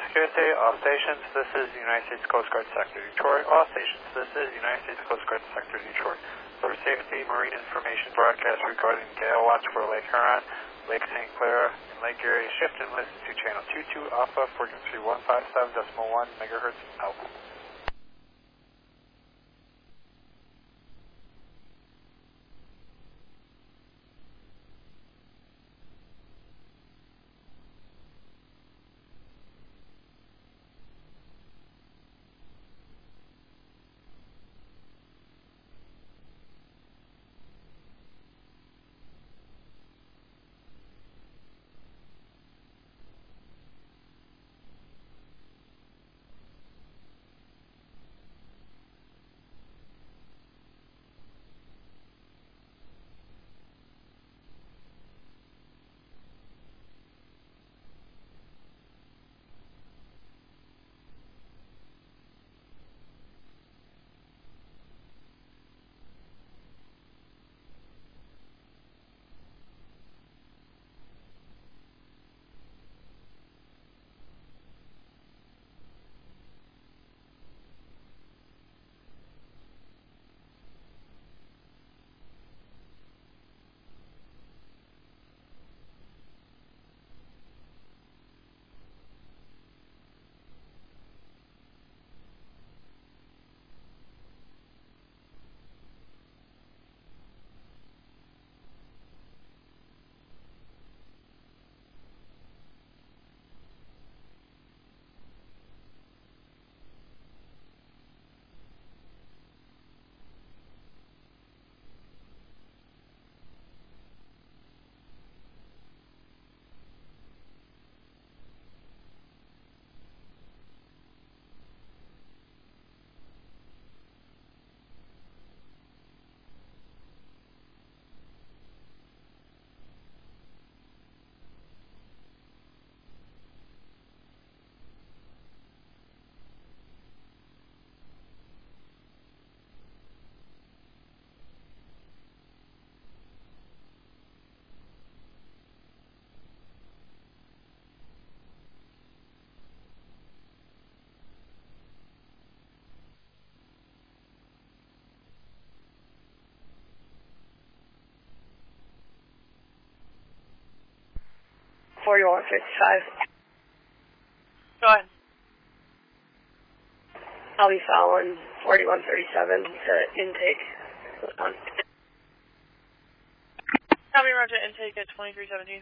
Security, all stations, this is United States Coast Guard Sector Detroit. All stations, this is United States Coast Guard Sector Detroit. For safety, marine information broadcast regarding gale watch for Lake Huron, Lake St. Clair, and Lake Erie. Shift and listen to channel 22 Alpha, frequency 157.1 megahertz Alpha. Go ahead. I'll be following 4137 to intake. Copy, roger, intake at 2317.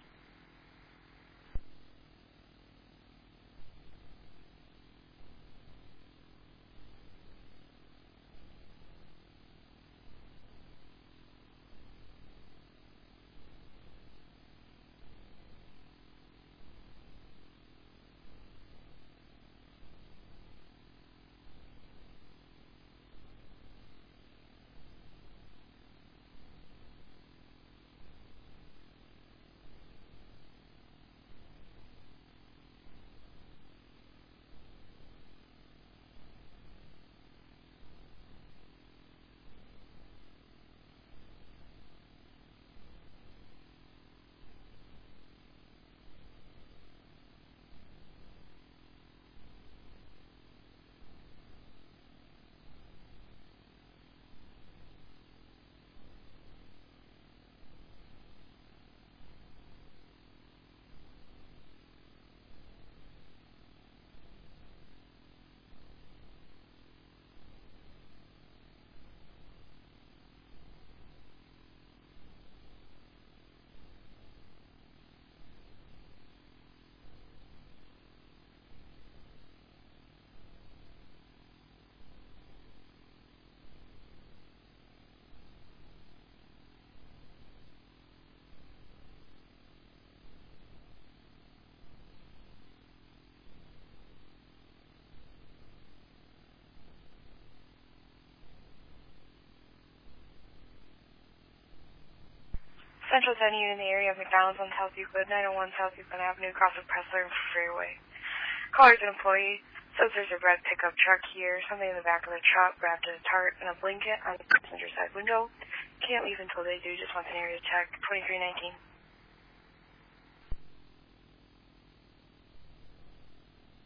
Central 10 unit in the area of McDonald's on South Euclid, 901 South Euclid Avenue, across with Pressler Freeway. Caller's an employee. Says there's a red pickup truck here. Somebody in the back of the truck grabbed a tarp and a blanket on the passenger side window. Can't leave until they do. Just wants an area check. 2319.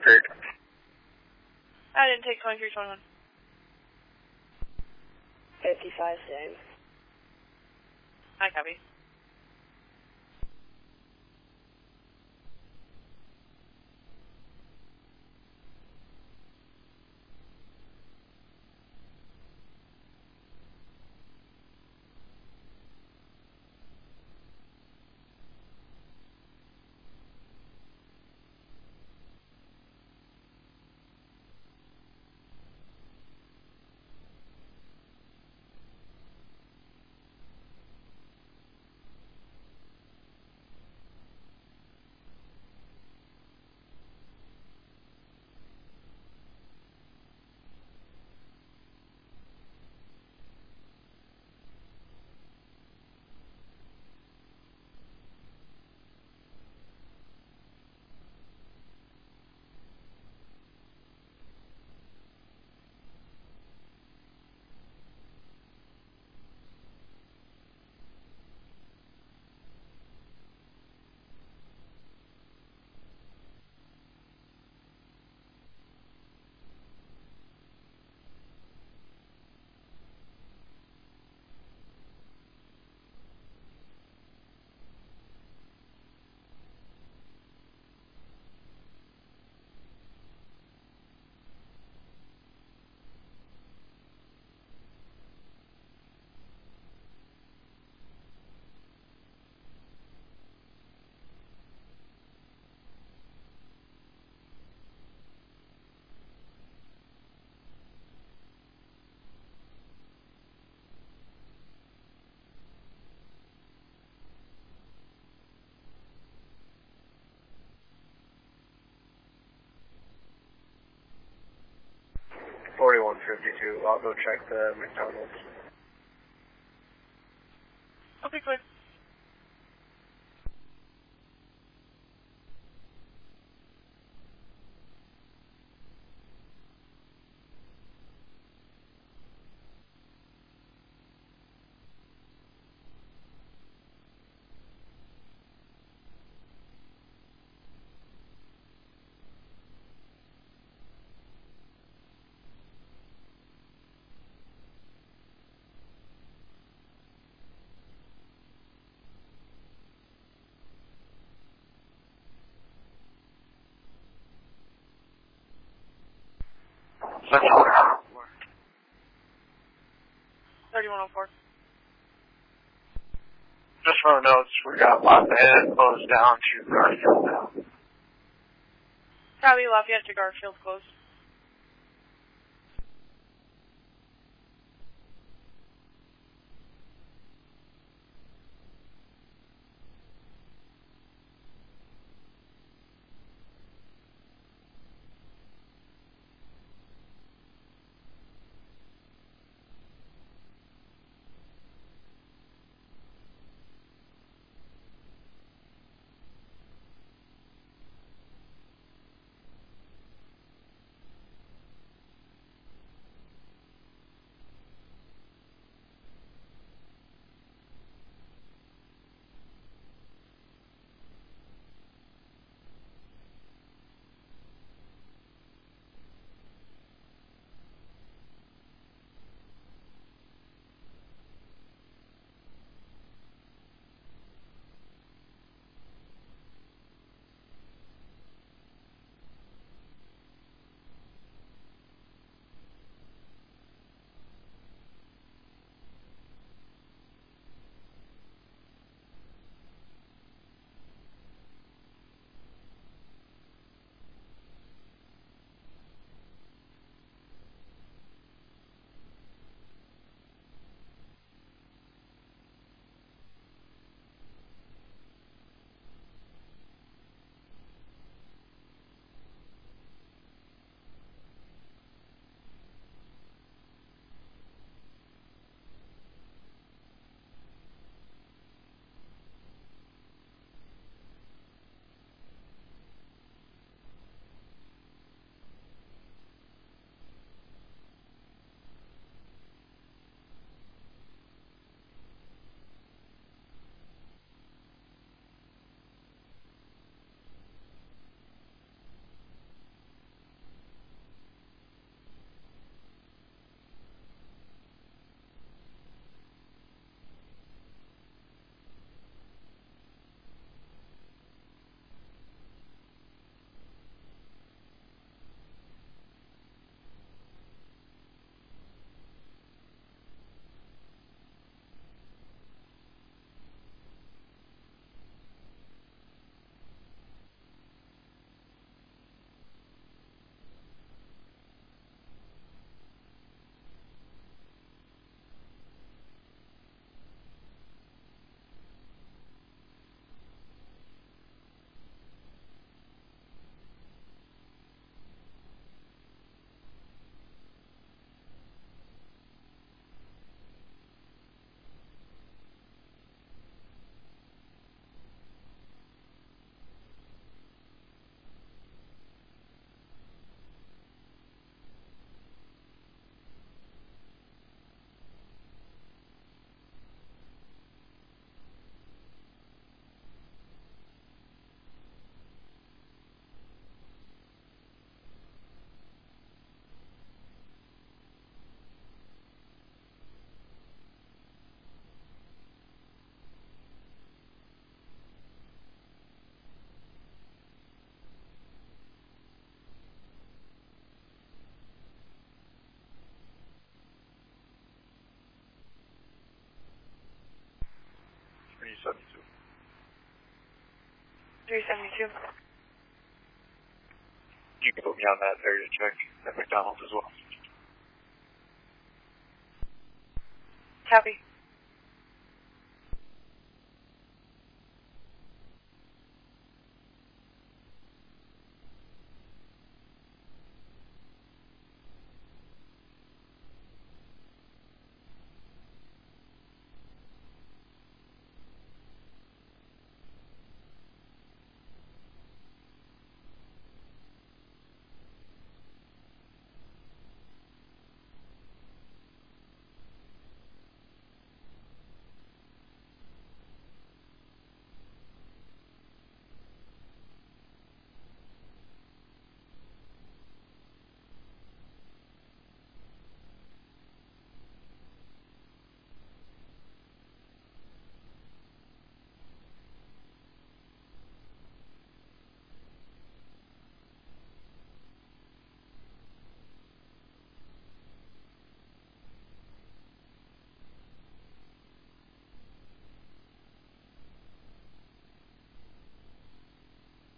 Hartford. I didn't take 2321. 55, same. I copy. I'll go check the McDonald's. Okay, good. Central. 3104. Just for the notes, we got Lafayette closed down to Garfield now. Copy, Lafayette to Garfield closed. 372. You can put me on that area check at McDonald's as well. Copy.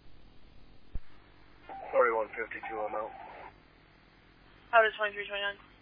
$41.52 amount. How does 2329?